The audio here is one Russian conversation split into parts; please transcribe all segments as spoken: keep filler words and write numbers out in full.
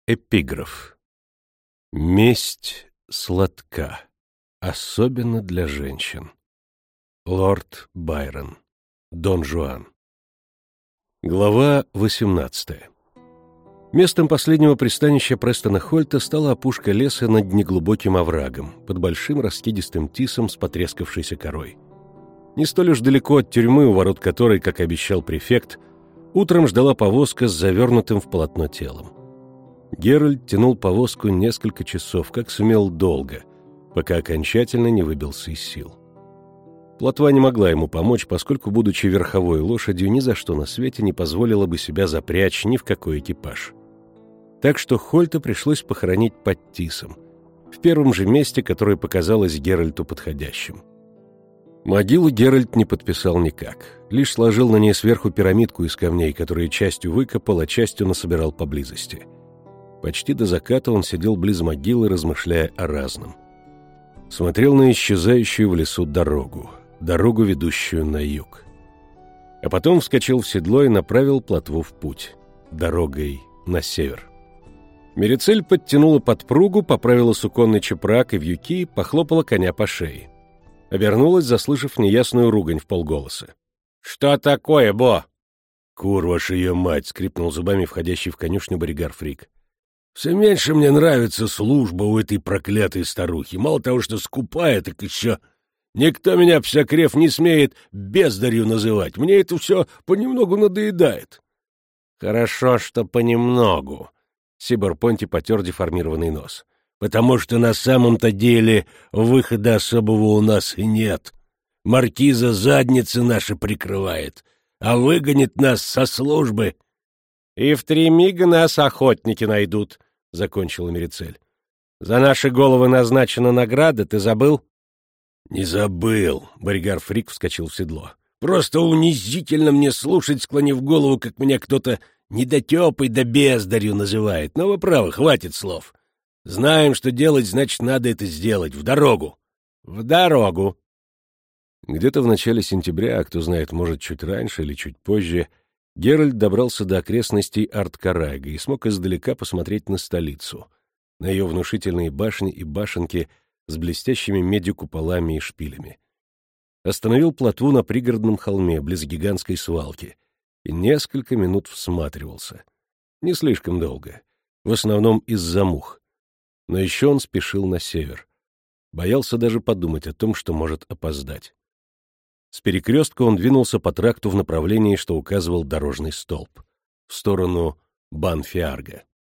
Эпиграф. Месть сладка, особенно для женщин. Лорд Байрон. Дон Жуан. Глава восемнадцатая. Местом последнего пристанища Престона Хольта стала опушка леса над неглубоким оврагом, под большим раскидистым тисом с потрескавшейся корой. Не столь уж далеко от тюрьмы, у ворот которой, как обещал префект, утром ждала повозка с завернутым в полотно телом. Геральт тянул повозку несколько часов, как сумел долго, пока окончательно не выбился из сил. Плотва не могла ему помочь, поскольку, будучи верховой лошадью, ни за что на свете не позволила бы себя запрячь ни в какой экипаж. Так что Хольта пришлось похоронить под тисом, в первом же месте, которое показалось Геральту подходящим. Могилу Геральт не подписал никак, лишь сложил на ней сверху пирамидку из камней, которые частью выкопал, а частью насобирал поблизости. Почти до заката он сидел близ могилы, размышляя о разном. Смотрел на исчезающую в лесу дорогу, дорогу, ведущую на юг. А потом вскочил в седло и направил плотву в путь, дорогой на север. Мерицель подтянула подпругу, поправила суконный чепрак и вьюки, похлопала коня по шее. Обернулась, заслышав неясную ругань вполголоса. «Что такое, Бо?» «Курва ж ее мать!» — скрипнул зубами входящий в конюшню Боригар Фрик. «Все меньше мне нравится служба у этой проклятой старухи. Мало того, что скупая, так еще... Никто меня, псякрев, не смеет бездарью называть. Мне это все понемногу надоедает». «Хорошо, что понемногу». Сибор Понти потер деформированный нос. «Потому что на самом-то деле выхода особого у нас и нет. Маркиза задницы наши прикрывает, а выгонит нас со службы». «И в три мига нас охотники найдут», — закончила Мерицель. «За наши головы назначена награда, ты забыл?» «Не забыл», — Боригар Фрик вскочил в седло. «Просто унизительно мне слушать, склонив голову, как меня кто-то недотепой да бездарью называет. Но вы правы, хватит слов. Знаем, что делать, значит, надо это сделать. В дорогу». «В дорогу». Где-то в начале сентября, а кто знает, может, чуть раньше или чуть позже, Геральт добрался до окрестностей Арт-Карайга и смог издалека посмотреть на столицу, на ее внушительные башни и башенки с блестящими медью куполами и шпилями. Остановил плотву на пригородном холме, близ гигантской свалки, и несколько минут всматривался. Не слишком долго, в основном из-за мух. Но еще он спешил на север. Боялся даже подумать о том, что может опоздать. С перекрестка он двинулся по тракту в направлении, что указывал дорожный столб, в сторону Банфиарга.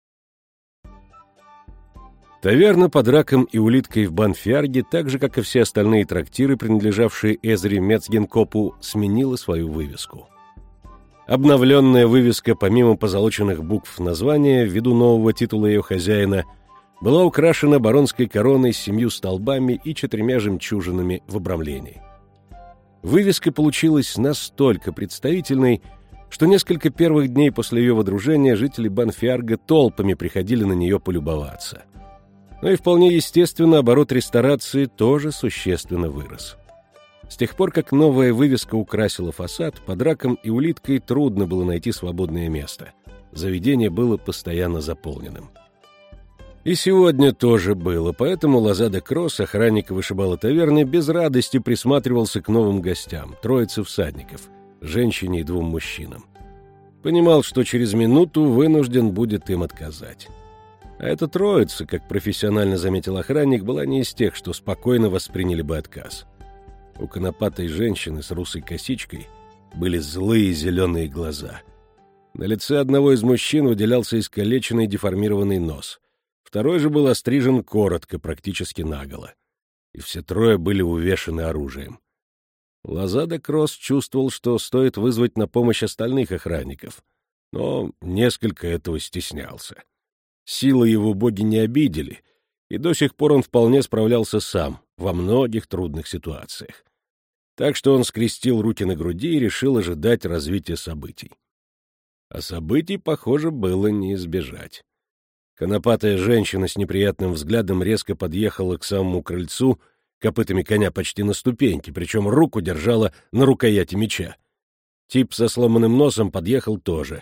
Таверна под раком и улиткой в Банфиарге, так же, как и все остальные трактиры, принадлежавшие Эзре Мецгенкопу, сменила свою вывеску. Обновленная вывеска, помимо позолоченных букв названия, ввиду нового титула ее хозяина, была украшена баронской короной с семью столбами и четырьмя жемчужинами в обрамлении. Вывеска получилась настолько представительной, что несколько первых дней после ее водружения жители Банфиарга толпами приходили на нее полюбоваться. Но и вполне естественно, оборот ресторации тоже существенно вырос. С тех пор, как новая вывеска украсила фасад, под раком и улиткой трудно было найти свободное место. Заведение было постоянно заполненным. И сегодня тоже было, поэтому Лозада Кросс, охранник вышибала таверны, без радости присматривался к новым гостям, троице всадников, женщине и двум мужчинам. Понимал, что через минуту вынужден будет им отказать. А эта троица, как профессионально заметил охранник, была не из тех, что спокойно восприняли бы отказ. У конопатой женщины с русой косичкой были злые зеленые глаза. На лице одного из мужчин выделялся искалеченный деформированный нос. Второй же был острижен коротко, практически наголо. И все трое были увешаны оружием. Лозада Кросс чувствовал, что стоит вызвать на помощь остальных охранников, но несколько этого стеснялся. Силы его боги не обидели, и до сих пор он вполне справлялся сам во многих трудных ситуациях. Так что он скрестил руки на груди и решил ожидать развития событий. А событий, похоже, было не избежать. Конопатая женщина с неприятным взглядом резко подъехала к самому крыльцу, копытами коня почти на ступеньке, причем руку держала на рукояти меча. Тип со сломанным носом подъехал тоже,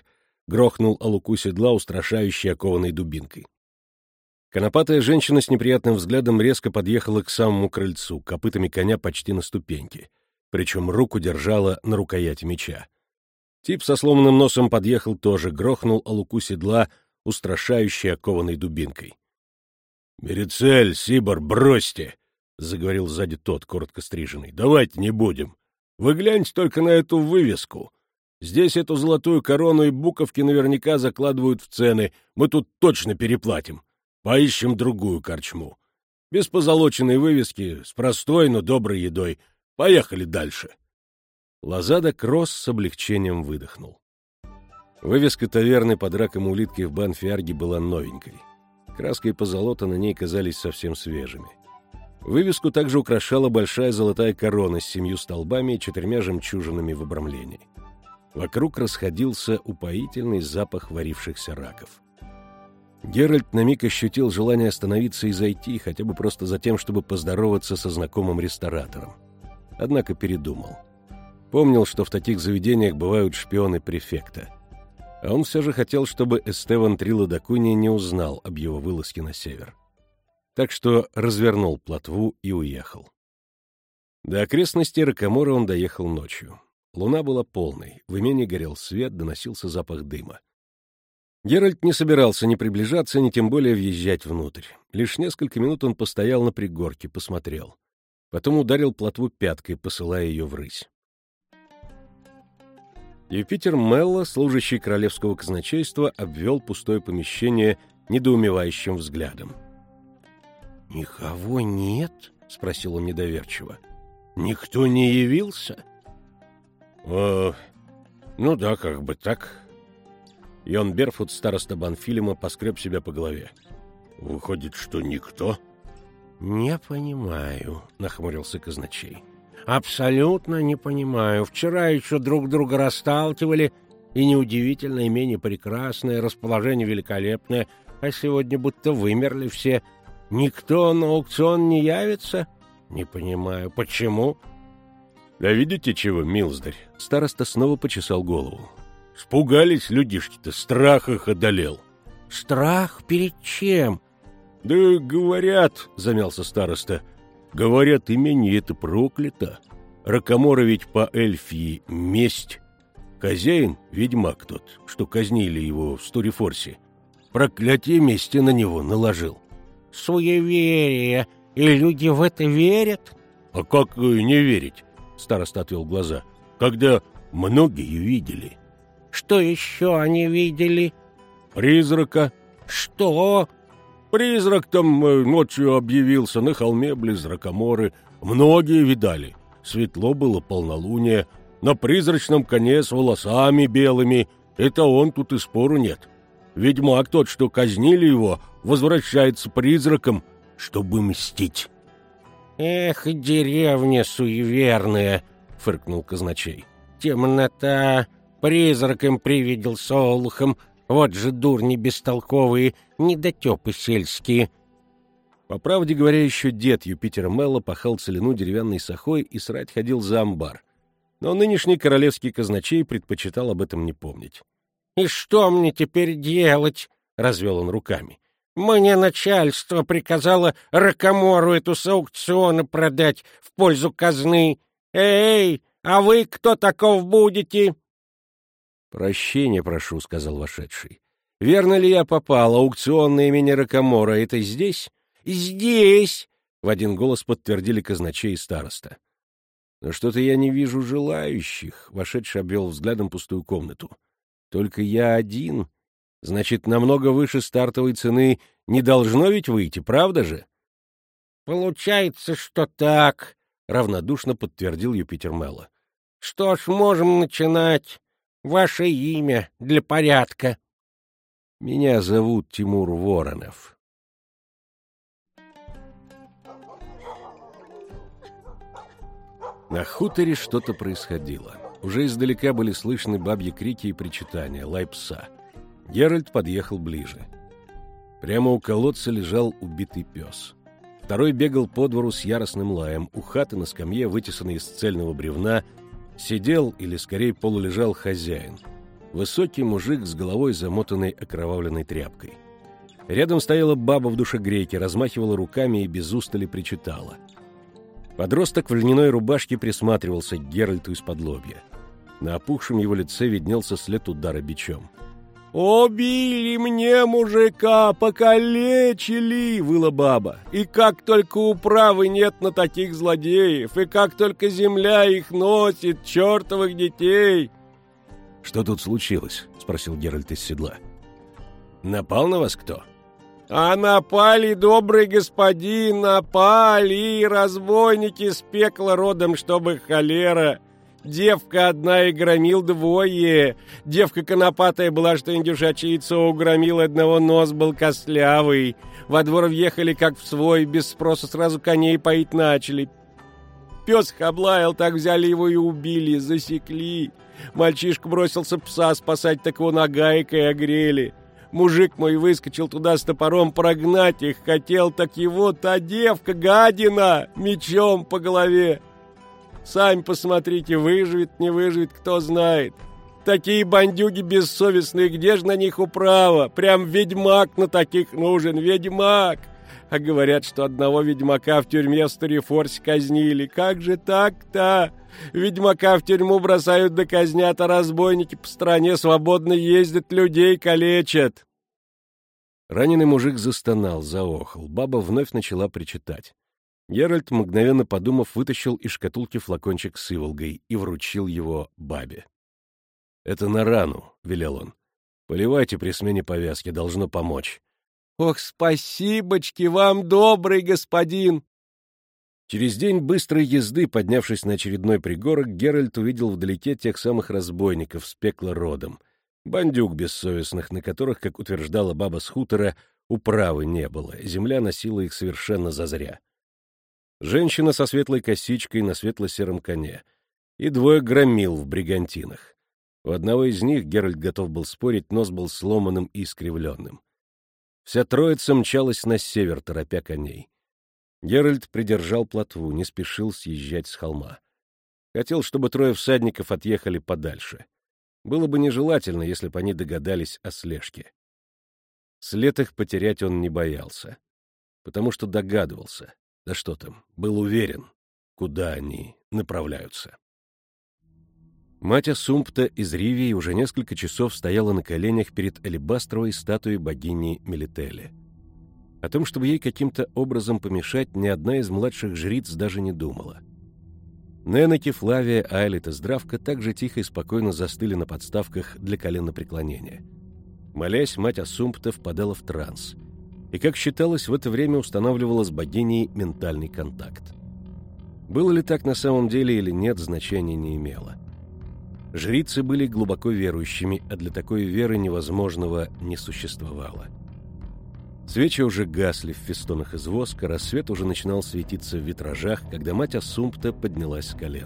грохнул о луку седла, устрашающей окованной дубинкой. Конопатая женщина с неприятным взглядом резко подъехала к самому крыльцу, копытами коня почти на ступеньке, причем руку держала на рукояти меча. Тип со сломанным носом подъехал тоже, грохнул о луку седла, устрашающей окованной дубинкой. — Мерицель, Сибор, бросьте! — заговорил сзади тот, коротко стриженный. — Давайте не будем. Вы гляньте только на эту вывеску. Здесь эту золотую корону и буковки наверняка закладывают в цены. Мы тут точно переплатим. Поищем другую корчму. Без позолоченной вывески, с простой, но доброй едой. Поехали дальше. Лозада Кросс с облегчением выдохнул. Вывеска таверны под раком улиткой в Банфиарге была новенькой. Краска и позолота на ней казались совсем свежими. Вывеску также украшала большая золотая корона с семью столбами и четырьмя жемчужинами в обрамлении. Вокруг расходился упоительный запах варившихся раков. Геральт на миг ощутил желание остановиться и зайти, хотя бы просто за тем, чтобы поздороваться со знакомым ресторатором. Однако передумал. Помнил, что в таких заведениях бывают шпионы префекта. А он все же хотел, чтобы Эстеван Трило да Кунья не узнал об его вылазке на север. Так что развернул плотву и уехал. До окрестностей Рокамора он доехал ночью. Луна была полной, в имении горел свет, доносился запах дыма. Геральт не собирался ни приближаться, ни тем более въезжать внутрь. Лишь несколько минут он постоял на пригорке, посмотрел. Потом ударил плотву пяткой, посылая ее врысь. Юпитер Мелло, служащий королевского казначейства, обвел пустое помещение недоумевающим взглядом. — Никого нет? — спросил он недоверчиво. — Никто не явился? — О, ну да, как бы так. Йон Берфут, староста Банфилема, поскреб себя по голове. — Выходит, что никто? — Не понимаю, — нахмурился казначей. — Абсолютно не понимаю. Вчера еще друг друга расталкивали, и неудивительно, имение прекрасное, расположение великолепное, а сегодня будто вымерли все. Никто на аукцион не явится? Не понимаю, почему? — Да видите чего, милздарь? Староста снова почесал голову. — Спугались людишки-то, страх их одолел. — Страх перед чем? — Да говорят, — замялся староста, — говорят, имение это проклято. Рокамора ведь по эльфии месть. Хозяин, ведьмак тот, что казнили его в Стурифорсе, проклятие мести на него наложил. — Суеверие, и люди в это верят? — А как не верить? — староста отвел глаза. — Когда многие видели. — Что еще они видели? — Призрака. — Что? — Призрак там ночью объявился на холме близ Рокаморы. Многие видали. Светло было полнолуние. На призрачном коне с волосами белыми. Это он, тут и спору нет. Ведьмак тот, что казнили его, возвращается призраком, чтобы мстить. — Эх, деревня суеверная, — фыркнул казначей. — Темнота, призраком привиделся олухом. Вот же дурни бестолковые, недотепы сельские. По правде говоря, еще дед Юпитера Мелло пахал целину деревянной сахой и срать ходил за амбар. Но нынешний королевский казначей предпочитал об этом не помнить. — И что мне теперь делать? — развел он руками. — Мне начальство приказало Рокамору эту с аукциона продать в пользу казны. Эй, а вы кто таков будете? — Прощения прошу, — сказал вошедший. — Верно ли я попал? Аукционное имение Рокамора — это здесь? — Здесь! — в один голос подтвердили казначей и староста. — Но что-то я не вижу желающих, — вошедший обвел взглядом пустую комнату. — Только я один. Значит, намного выше стартовой цены не должно ведь выйти, правда же? — Получается, что так, — равнодушно подтвердил Юпитер Мелло. — Что ж, можем начинать. Ваше имя для порядка. — Меня зовут Тимур Воронов. На хуторе что-то происходило. Уже издалека были слышны бабьи крики и причитания, лай пса. Геральт подъехал ближе. Прямо у колодца лежал убитый пес. Второй бегал по двору с яростным лаем. У хаты на скамье, вытесанной из цельного бревна, сидел, или скорее полулежал, хозяин. Высокий мужик с головой, замотанной окровавленной тряпкой. Рядом стояла баба в душегрейке, размахивала руками и без устали причитала. Подросток в льняной рубашке присматривался к Геральту из-под лобья. На опухшем его лице виднелся след удара бичом. «Убили мне мужика, покалечили!» — выла баба. «И как только управы нет на таких злодеев, и как только земля их носит, чертовых детей!» «Что тут случилось?» — спросил Геральт из седла. «Напал на вас кто?» «А напали, добрый господин, напали, разбойники с пекла родом, чтобы холера. Девка одна и громил двое. Девка конопатая была, что индюшачье яйцо угромил, одного нос был костлявый. Во двор въехали, как в свой, без спроса сразу коней поить начали. Пес их облаял, так взяли его и убили, засекли. Мальчишка бросился пса спасать, так его нагайкой огрели. Мужик мой выскочил туда с топором прогнать их хотел, так его та девка, гадина, мечом по голове. Сами посмотрите, выживет, не выживет, кто знает. Такие бандюги бессовестные, где же на них управа? Прям ведьмак на таких нужен, ведьмак. А говорят, что одного ведьмака в тюрьме в Старифорсе казнили. Как же так-то? Ведьмака в тюрьму бросают да казнят, а разбойники по стране свободно ездят, людей калечат. Раненый мужик застонал, заохал. Баба вновь начала причитать. Геральт, мгновенно подумав, вытащил из шкатулки флакончик с иволгой и вручил его бабе. — Это на рану, — велел он. — Поливайте при смене повязки, должно помочь. — Ох, спасибочки вам, добрый господин! Через день быстрой езды, поднявшись на очередной пригорок, Геральт увидел вдалеке тех самых разбойников с пекла родом, бандюк бессовестных, на которых, как утверждала баба с хутора, управы не было, земля носила их совершенно зазря. Женщина со светлой косичкой на светло-сером коне и двое громил в бригантинах. У одного из них, Геральт готов был спорить, нос был сломанным и искривленным. Вся троица мчалась на север, торопя коней. Геральт придержал плотву, не спешил съезжать с холма. Хотел, чтобы трое всадников отъехали подальше. Было бы нежелательно, если бы они догадались о слежке. След их потерять он не боялся, потому что догадывался, да что там, был уверен, куда они направляются. Мать Ассумпта из Ривии уже несколько часов стояла на коленях перед алебастровой статуей богини Мелители. О том, чтобы ей каким-то образом помешать, ни одна из младших жриц даже не думала. Ненеки, Флавия, Айлит и Здравка также тихо и спокойно застыли на подставках для коленопреклонения. Молясь, мать Ассумпта впадала в транс, и, как считалось, в это время устанавливала с богиней ментальный контакт. Было ли так на самом деле или нет, значения не имело. Жрицы были глубоко верующими, а для такой веры невозможного не существовало. Свечи уже гасли в фестонах из воска, рассвет уже начинал светиться в витражах, когда мать Ассумпта поднялась с колен.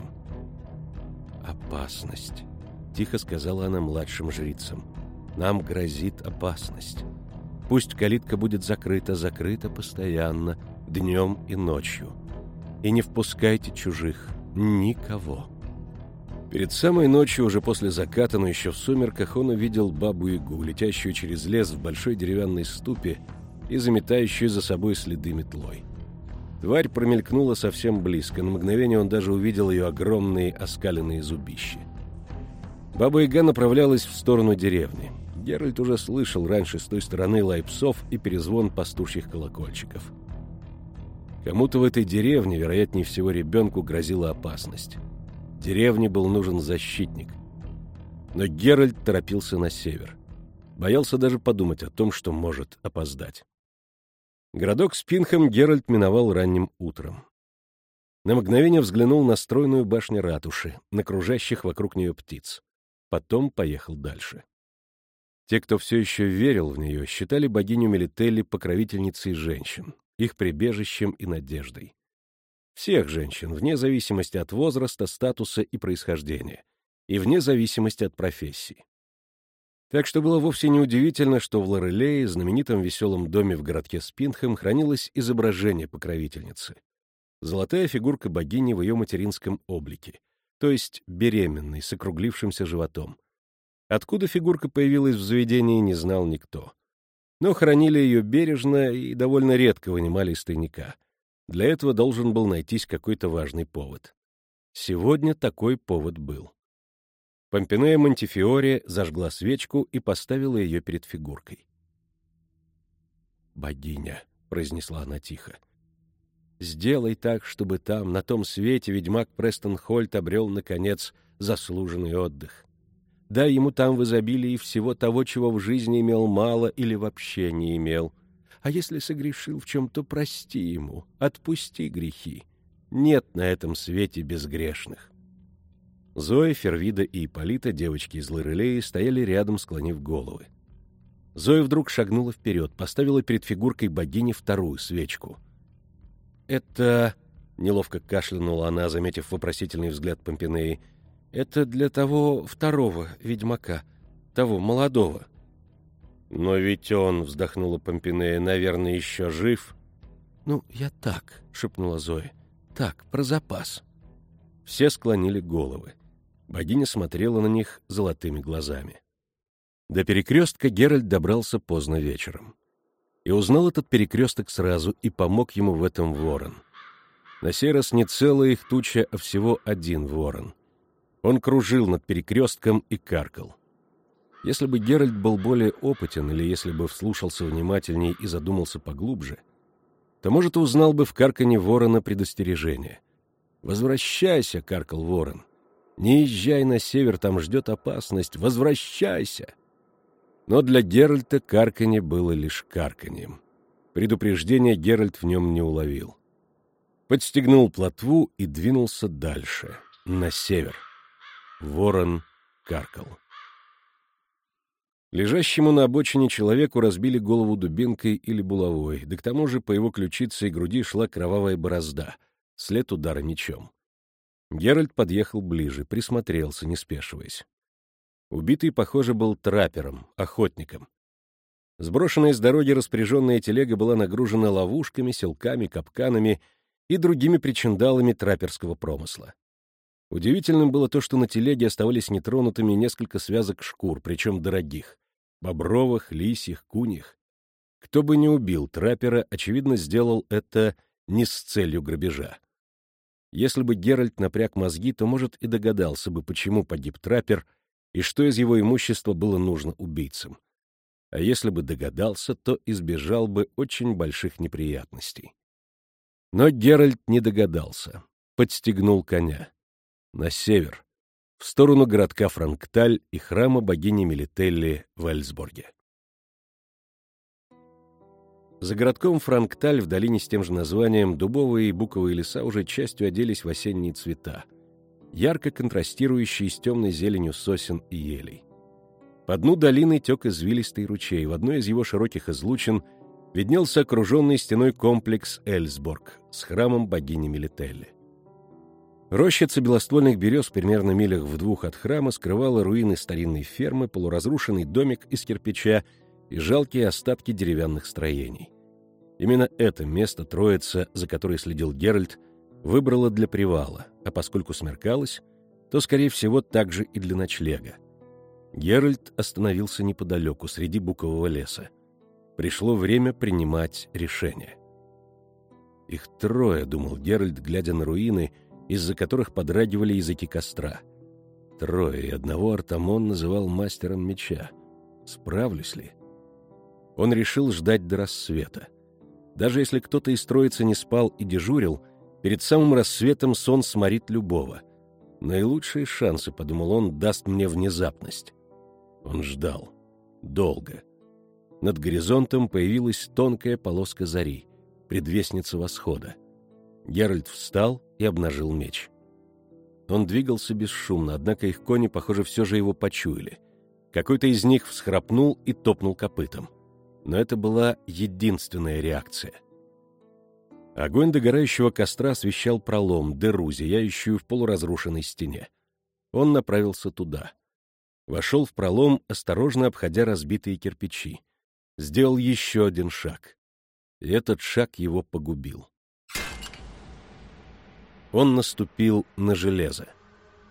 «Опасность», — тихо сказала она младшим жрицам. «Нам грозит опасность. Пусть калитка будет закрыта, закрыта постоянно, днем и ночью. И не впускайте чужих, никого». Перед самой ночью, уже после заката, но еще в сумерках, он увидел бабу-ягу, летящую через лес в большой деревянной ступе и заметающую за собой следы метлой. Тварь промелькнула совсем близко, на мгновение он даже увидел ее огромные оскаленные зубища. Баба-яга направлялась в сторону деревни. Геральт уже слышал раньше с той стороны лай псов и перезвон пастушьих колокольчиков. Кому-то в этой деревне, вероятнее всего ребенку, грозила опасность. Деревне был нужен защитник. Но Геральт торопился на север. Боялся даже подумать о том, что может опоздать. Городок Спинхэм Геральт миновал ранним утром. На мгновение взглянул на стройную башню ратуши, на кружащих вокруг нее птиц. Потом поехал дальше. Те, кто все еще верил в нее, считали богиню Мелители покровительницей женщин, их прибежищем и надеждой. Всех женщин, вне зависимости от возраста, статуса и происхождения, и вне зависимости от профессии. Так что было вовсе неудивительно, что в Лорелее, знаменитом веселом доме в городке Спинхэм, хранилось изображение покровительницы. Золотая фигурка богини в ее материнском облике, то есть беременной, с округлившимся животом. Откуда фигурка появилась в заведении, не знал никто. Но хранили ее бережно и довольно редко вынимали из тайника. Для этого должен был найтись какой-то важный повод. Сегодня такой повод был. Помпинея Монтифиоре зажгла свечку и поставила ее перед фигуркой. «Богиня», — произнесла она тихо, — «сделай так, чтобы там, на том свете, ведьмак Престон-Хольт обрел, наконец, заслуженный отдых. Дай ему там в изобилии всего того, чего в жизни имел мало или вообще не имел. А если согрешил в чем-то, прости ему, отпусти грехи. Нет на этом свете безгрешных». Зоя, Фервида и Ипполита, девочки из Лорелеи, стояли рядом, склонив головы. Зоя вдруг шагнула вперед, поставила перед фигуркой богини вторую свечку. «Это...» — неловко кашлянула она, заметив вопросительный взгляд Помпинеи. «Это для того второго ведьмака, того молодого». «Но ведь он, — вздохнула Помпинея, — наверное, еще жив». «Ну, я так, — шепнула Зоя, — так, про запас». Все склонили головы. Богиня смотрела на них золотыми глазами. До перекрестка Геральт добрался поздно вечером. И узнал этот перекресток сразу, и помог ему в этом ворон. На сей раз не целая их туча, а всего один ворон. Он кружил над перекрестком и каркал. Если бы Геральт был более опытен, или если бы вслушался внимательней и задумался поглубже, то, может, узнал бы в карканье ворона предостережение. «Возвращайся!» — каркал ворон. «Не езжай на север, там ждет опасность! Возвращайся!» Но для Геральта карканье было лишь карканьем. Предупреждения Геральт в нем не уловил. Подстегнул плотву и двинулся дальше, на север. Ворон каркал. Лежащему на обочине человеку разбили голову дубинкой или булавой, да к тому же по его ключице и груди шла кровавая борозда, след удара мечом. Геральт подъехал ближе, присмотрелся, не спешиваясь. Убитый, похоже, был траппером, охотником. Сброшенная с дороги распряженная телега была нагружена ловушками, селками, капканами и другими причиндалами трапперского промысла. Удивительным было то, что на телеге оставались нетронутыми несколько связок шкур, причем дорогих — бобровых, лисьих, куньих. Кто бы ни убил траппера, очевидно, сделал это не с целью грабежа. Если бы Геральт напряг мозги, то, может, и догадался бы, почему погиб траппер и что из его имущества было нужно убийцам. А если бы догадался, то избежал бы очень больших неприятностей. Но Геральт не догадался, подстегнул коня. На север, в сторону городка Франкталь и храма богини Мелителли в Эльсборге. За городком Франкталь в долине с тем же названием дубовые и буковые леса уже частью оделись в осенние цвета, ярко контрастирующие с темной зеленью сосен и елей. По дну долины тек извилистый ручей, в одной из его широких излучин виднелся окруженный стеной комплекс Эльсборг с храмом богини Мелителли. Рощица белоствольных берез примерно милях в двух от храма скрывала руины старинной фермы, полуразрушенный домик из кирпича и жалкие остатки деревянных строений. Именно это место троица, за которой следил Геральт, выбрала для привала, а поскольку смеркалось, то, скорее всего, также и для ночлега. Геральт остановился неподалеку, среди букового леса. Пришло время принимать решение. «Их трое», — думал Геральт, глядя на руины, из-за которых подрагивали языки костра. Трое, и одного Артамон называл мастером меча. Справлюсь ли? Он решил ждать до рассвета. Даже если кто-то из троицы не спал и дежурил, перед самым рассветом сон сморит любого. Наилучшие шансы, — подумал он, — даст мне внезапность. Он ждал. Долго. Над горизонтом появилась тонкая полоска зари, предвестница восхода. Геральт встал и обнажил меч. Он двигался бесшумно, однако их кони, похоже, все же его почуяли. Какой-то из них всхрапнул и топнул копытом. Но это была единственная реакция. Огонь догорающего костра освещал пролом, дыру, зияющую в полуразрушенной стене. Он направился туда. Вошел в пролом, осторожно обходя разбитые кирпичи. Сделал еще один шаг. И этот шаг его погубил. Он наступил на железо.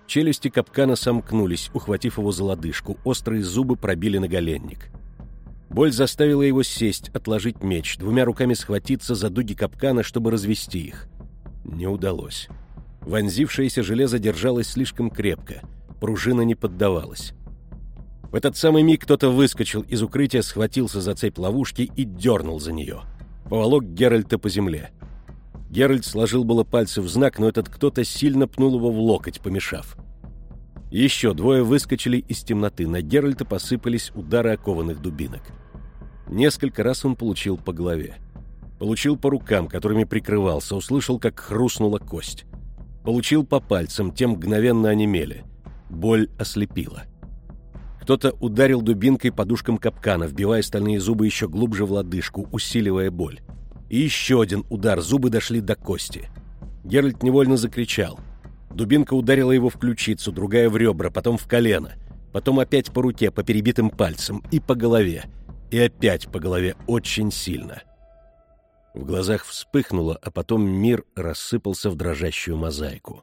Челюсти капкана сомкнулись, ухватив его за лодыжку, острые зубы пробили наголенник. Боль заставила его сесть, отложить меч, двумя руками схватиться за дуги капкана, чтобы развести их. Не удалось. Вонзившееся железо держалось слишком крепко, пружина не поддавалась. В этот самый миг кто-то выскочил из укрытия, схватился за цепь ловушки и дернул за нее. Поволок Геральта по земле. Геральт сложил было пальцы в знак, но этот кто-то сильно пнул его в локоть, помешав. Еще двое выскочили из темноты, на Геральта посыпались удары окованных дубинок. Несколько раз он получил по голове. Получил по рукам, которыми прикрывался, услышал, как хрустнула кость. Получил по пальцам, те мгновенно онемели. Боль ослепила. Кто-то ударил дубинкой подушкам капкана, вбивая стальные зубы еще глубже в лодыжку, усиливая боль. И еще один удар, зубы дошли до кости. Геральт невольно закричал. Дубинка ударила его в ключицу, другая в ребра, потом в колено, потом опять по руке, по перебитым пальцам и по голове, и опять по голове очень сильно. В глазах вспыхнуло, а потом мир рассыпался в дрожащую мозаику.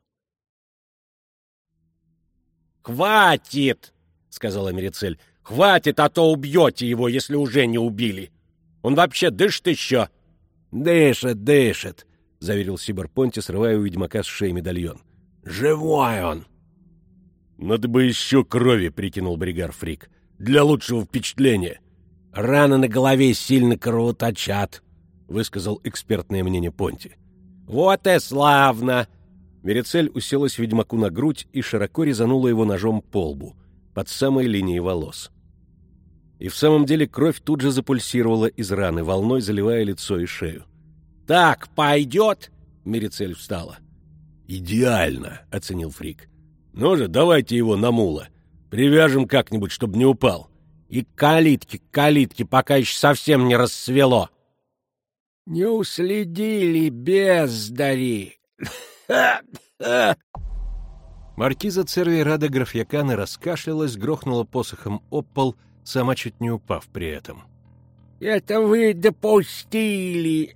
«Хватит!» — сказала Мерицель. «Хватит, а то убьете его, если уже не убили. Он вообще дышит еще?» «Дышит, дышит», — заверил Сибор Понти, срывая у ведьмака с шеи медальон. «Живой он!» «Надо бы еще крови», — прикинул Бригар Фрик. «Для лучшего впечатления». «Раны на голове сильно кровоточат», — высказал экспертное мнение Понти. «Вот и славно!» Мерицель уселась ведьмаку на грудь и широко резанула его ножом по лбу, под самой линией волос. И в самом деле кровь тут же запульсировала из раны, волной заливая лицо и шею. «Так пойдет?» — Мерицель встала. «Идеально», — оценил Фрик. «Ну же, давайте его на мула. Привяжем как-нибудь, чтобы не упал. И к калитке, к калитке, пока еще совсем не рассвело». «Не уследили, бездари!» Маркиза Цервейрада Графьякана раскашлялась, грохнула посохом об пол, сама чуть не упав при этом. «Это вы допустили!»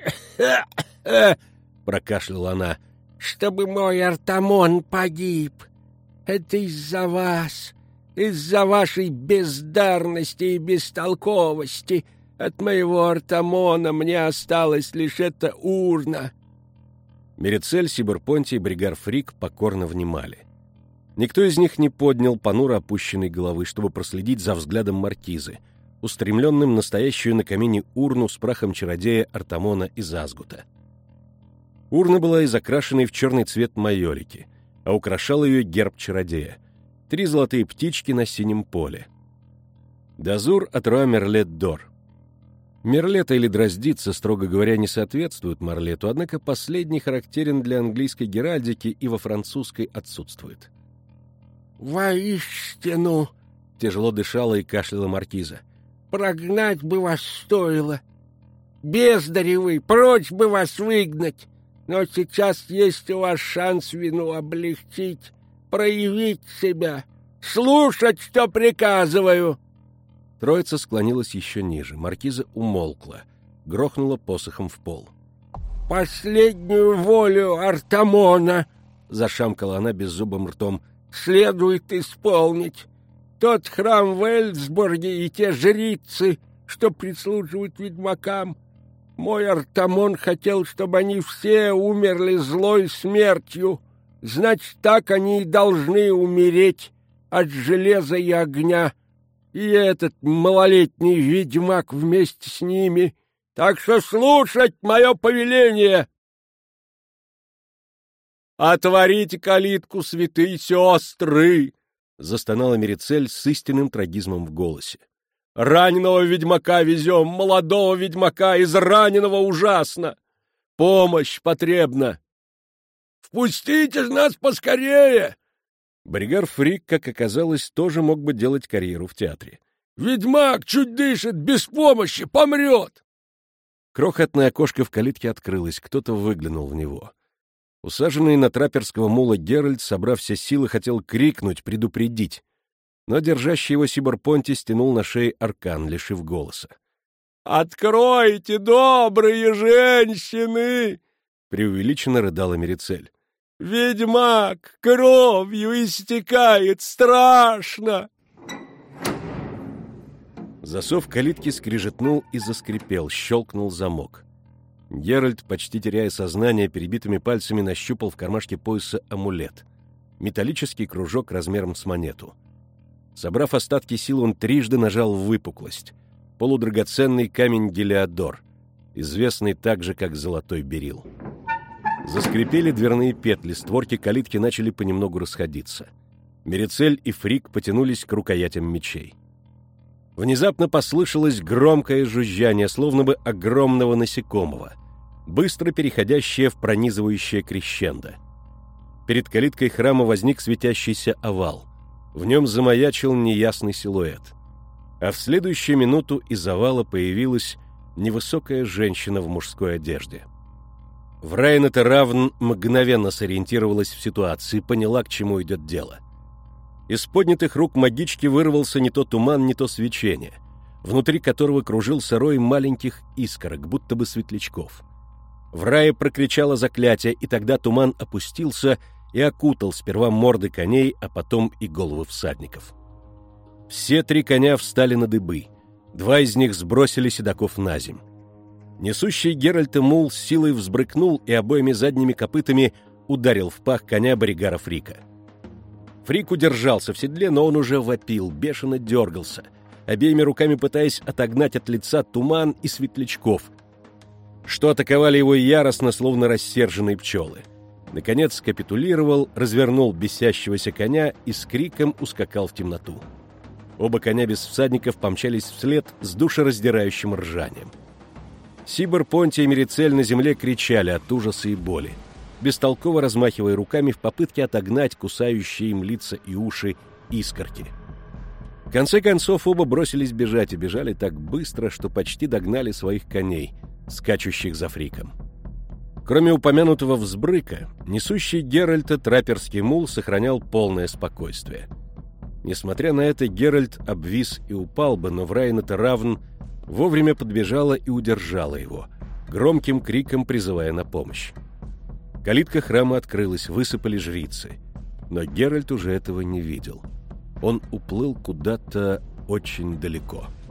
— прокашляла она. «Чтобы мой Артамон погиб. Это из-за вас, из-за вашей бездарности и бестолковости. От моего Артамона мне осталась лишь эта урна». Мерицель, Сибор Понти и Бригар Фрик покорно внимали. Никто из них не поднял понуро опущенной головы, чтобы проследить за взглядом маркизы, устремленным на стоящую на камине урну с прахом чародея Артамона из Азгута. Урна была из окрашенной в черный цвет майолики, а украшал ее герб чародея — три золотые птички на синем поле. Дазур от Руа Мерлет Дор. Мерлета или дроздица, строго говоря, не соответствуют Марлету, однако последний характерен для английской геральдики и во французской отсутствует. «Воистину!» — тяжело дышала и кашляла маркиза. «Прогнать бы вас стоило! Бездари вы, прочь бы вас выгнать! Но сейчас есть у вас шанс вину облегчить, проявить себя, слушать, что приказываю!» Троица склонилась еще ниже. Маркиза умолкла, грохнула посохом в пол. «Последнюю волю Артамона!» — зашамкала она беззубым ртом. «Следует исполнить. Тот храм в Эльсборге и те жрицы, что прислуживают ведьмакам. Мой Артамон хотел, чтобы они все умерли злой смертью. Значит, так они и должны умереть от железа и огня. И этот малолетний ведьмак вместе с ними. Так что слушать мое повеление!» «Отворите калитку, святые сестры!» — застонала Мерицель с истинным трагизмом в голосе. «Раненого ведьмака везем, молодого ведьмака, израненного ужасно! Помощь потребна!» «Впустите ж нас поскорее!» Бригар Фрик, как оказалось, тоже мог бы делать карьеру в театре. «Ведьмак чуть дышит, без помощи, помрет!» Крохотное окошко в калитке открылось, кто-то выглянул в него. Усаженный на траперского мула Геральт, собрав все силы, хотел крикнуть, предупредить, но держащий его Сибор Понти стянул на шее аркан, лишив голоса. «Откройте, добрые женщины!» — преувеличенно рыдала Мерицель. Ведьмак кровью истекает, страшно!» Засов калитки скрижетнул и заскрипел, щелкнул замок. Геральт, почти теряя сознание, перебитыми пальцами нащупал в кармашке пояса амулет. Металлический кружок размером с монету. Собрав остатки сил, он трижды нажал в выпуклость. Полудрагоценный камень Гелиодор, известный также как Золотой Берил. Заскрипели дверные петли, створки калитки начали понемногу расходиться. Мерицель и Фрик потянулись к рукоятям мечей. Внезапно послышалось громкое жужжание, словно бы огромного насекомого, быстро переходящее в пронизывающее крещендо. Перед калиткой храма возник светящийся овал. В нем замаячил неясный силуэт. А в следующую минуту из овала появилась невысокая женщина в мужской одежде. Врайнета Равн мгновенно сориентировалась в ситуации, поняла, к чему идет дело. Из поднятых рук магички вырвался не то туман, не то свечение, внутри которого кружился рой маленьких искорок, будто бы светлячков. Врая прокричала заклятие, и тогда туман опустился и окутал сперва морды коней, а потом и головы всадников. Все три коня встали на дыбы, два из них сбросили седаков на земь. Несущий Геральта мул с силой взбрыкнул и обоими задними копытами ударил в пах коня Боригара Фрика. Фрик удержался в седле, но он уже вопил, бешено дергался, обеими руками пытаясь отогнать от лица туман и светлячков, что атаковали его яростно, словно рассерженные пчелы. Наконец капитулировал, развернул бесящегося коня и с криком ускакал в темноту. Оба коня без всадников помчались вслед с душераздирающим ржанием. Сибор, Понтий и Мерицель на земле кричали от ужаса и боли, бестолково размахивая руками в попытке отогнать кусающие им лица и уши искорки. В конце концов оба бросились бежать и бежали так быстро, что почти догнали своих коней, скачущих за Фриком. Кроме упомянутого взбрыка, несущий Геральта траперский мул сохранял полное спокойствие. Несмотря на это, Геральт обвис и упал бы, но Врайнета Равн вовремя подбежала и удержала его, громким криком призывая на помощь. Калитка храма открылась, высыпали жрицы. Но Геральт уже этого не видел. Он уплыл куда-то очень далеко.